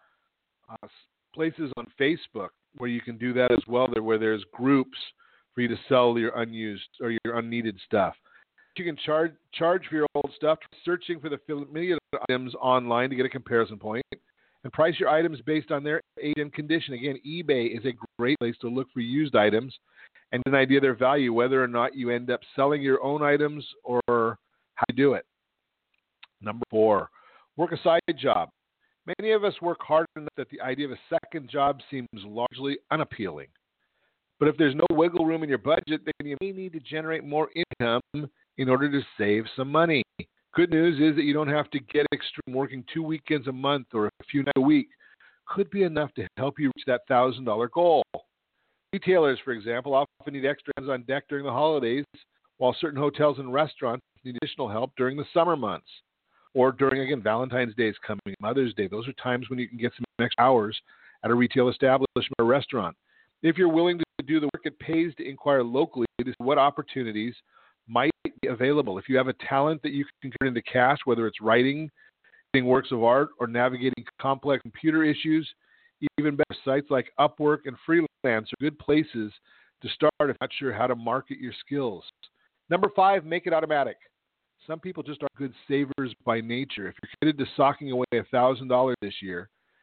places on Facebook where you can do that as well, where there's groups for you to sell your unused or your unneeded stuff. You can charge for your old stuff, searching for the familiar items online to get a comparison point, and price your items based on their age and condition. Again, eBay is a great place to look for used items and get an idea of their value, whether or not you end up selling your own items or how you do it. Number 4, work a side job. Many of us work hard enough that the idea of a second job seems largely unappealing. But if there's no wiggle room in your budget, then you may need to generate more income in order to save some money. Good news is that you don't have to get extreme. Working 2 weekends a month or a few nights a week could be enough to help you reach that $1,000 goal. Retailers, for example, often need extra hands on deck during the holidays, while certain hotels and restaurants need additional help during the summer months. Or during, again, Valentine's Day is coming, Mother's Day. Those are times when you can get some extra hours at a retail establishment or restaurant. If you're willing to do the work, it pays to inquire locally to see what opportunities might be available. If you have a talent that you can turn into cash, whether it's writing, works of art, or navigating complex computer issues, even better, sites like Upwork and Freelance are good places to start if you're not sure how to market your skills. Number 5, make it automatic. Some people just are good savers by nature. If you're committed to socking away $1,000 this year,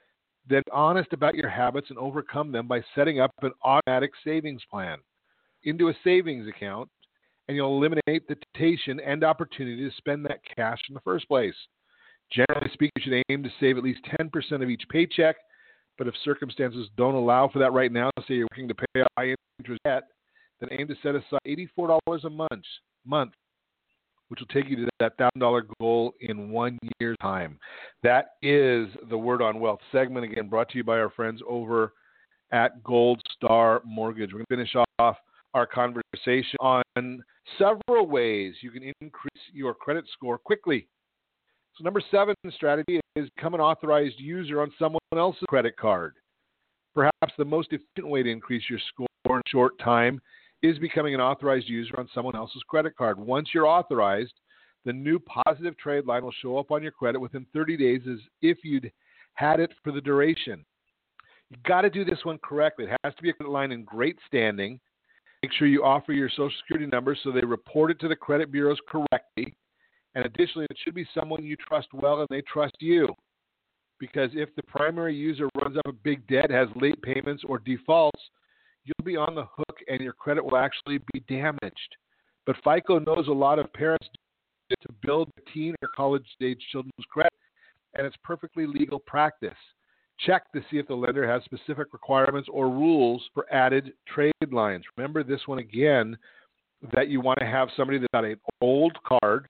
Then be honest about your habits and overcome them by setting up an automatic savings plan into a savings account, and you'll eliminate the temptation and opportunity to spend that cash in the first place. Generally speaking, you should aim to save at least 10% of each paycheck, but if circumstances don't allow for that right now, say you're working to pay off high interest debt, then aim to set aside $84 a month, which will take you to that $1,000 goal in 1 year's time. That is the Word on Wealth segment, again, brought to you by our friends over at Gold Star Mortgage. We're going to finish off our conversation on several ways you can increase your credit score quickly. So number 7 strategy is become an authorized user on someone else's credit card. Perhaps the most efficient way to increase your score in a short time is becoming an authorized user on someone else's credit card. Once you're authorized, the new positive trade line will show up on your credit within 30 days as if you'd had it for the duration. You've got to do this one correctly. It has to be a credit line in great standing. Make sure you offer your Social Security number so they report it to the credit bureaus correctly. And additionally, it should be someone you trust well and they trust you. Because if the primary user runs up a big debt, has late payments, or defaults, you'll be on the hook and your credit will actually be damaged. But FICO knows a lot of parents to build teen or college-age children's credit, and it's perfectly legal practice. Check to see if the lender has specific requirements or rules for added trade lines. Remember this one again, that you want to have somebody that's got an old card,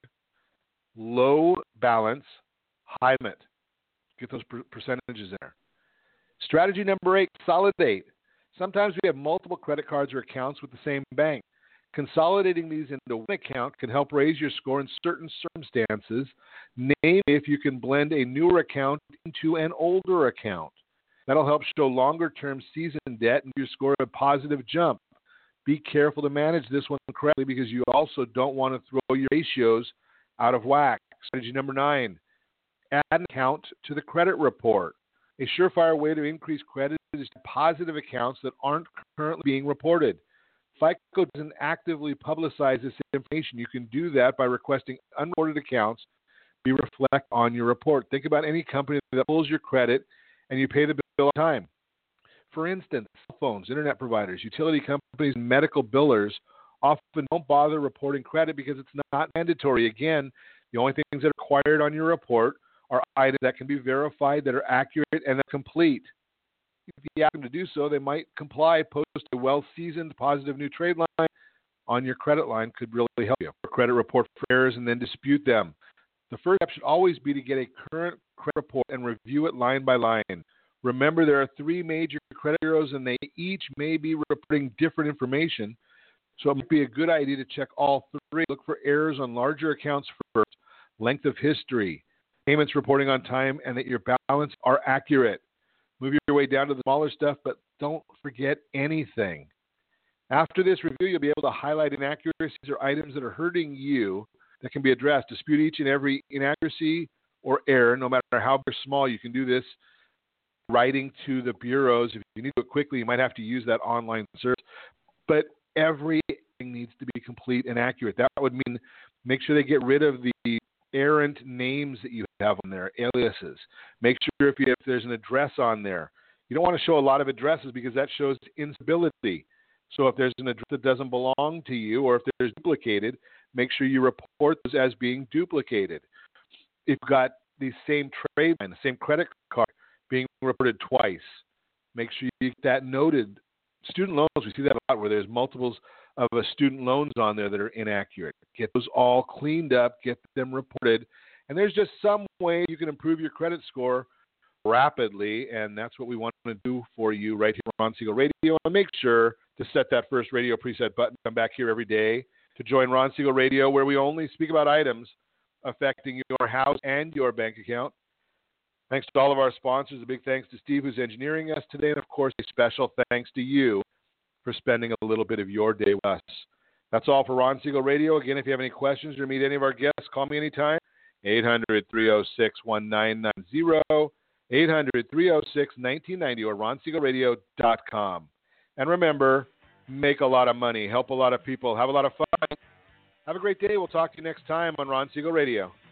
low balance, high limit. Get those percentages there. Strategy number 8, consolidate. Sometimes we have multiple credit cards or accounts with the same bank. Consolidating these into one account can help raise your score in certain circumstances, namely if you can blend a newer account into an older account. That'll help show longer-term seasoned debt and your score a positive jump. Be careful to manage this one correctly because you also don't want to throw your ratios out of whack. Strategy number 9, add an account to the credit report. A surefire way to increase credit is to positive accounts that aren't currently being reported. FICO doesn't actively publicize this information. You can do that by requesting unreported accounts be reflect on your report. Think about any company that pulls your credit and you pay the bill on time. For instance, cell phones, internet providers, utility companies, and medical billers often don't bother reporting credit because it's not mandatory. Again, the only things that are required on your report are items that can be verified, that are accurate, and complete. If you ask them to do so, they might comply. Post a well-seasoned positive new trade line on your credit line could really help you. Credit report for errors and then dispute them. The first step should always be to get a current credit report and review it line by line. Remember, there are 3 major credit bureaus, and they each may be reporting different information, so it might be a good idea to check all 3. Look for errors on larger accounts first, length of history, payments reporting on time, and that your balance are accurate. Move your way down to the smaller stuff, but don't forget anything. After this review, you'll be able to highlight inaccuracies or items that are hurting you that can be addressed. Dispute each and every inaccuracy or error, no matter how big or small. You can do this writing to the bureaus. If you need to do it quickly, you might have to use that online service. But everything needs to be complete and accurate. That would mean make sure they get rid of the errant names that you have on there, aliases. Make sure if there's an address on there. You don't want to show a lot of addresses because that shows instability. So if there's an address that doesn't belong to you or if there's duplicated, make sure you report those as being duplicated. If you've got the same trade line, the same credit card being reported twice, make sure you get that noted. Student loans, we see that a lot where there's multiples of student loans on there that are inaccurate. Get those all cleaned up, get them reported, and there's just some way you can improve your credit score rapidly, and that's what we want to do for you right here on Ron Siegel Radio. And make sure to set that first radio preset button. Come back here every day to join Ron Siegel Radio, where we only speak about items affecting your house and your bank account. Thanks to all of our sponsors. A big thanks to Steve, who's engineering us today, and of course, a special thanks to you for spending a little bit of your day with us. That's all for Ron Siegel Radio. Again, if you have any questions or meet any of our guests, call me anytime. 800-306-1990, 800-306-1990, or ronsiegelradio.com. And remember, make a lot of money, help a lot of people, have a lot of fun. Have a great day. We'll talk to you next time on Ron Siegel Radio.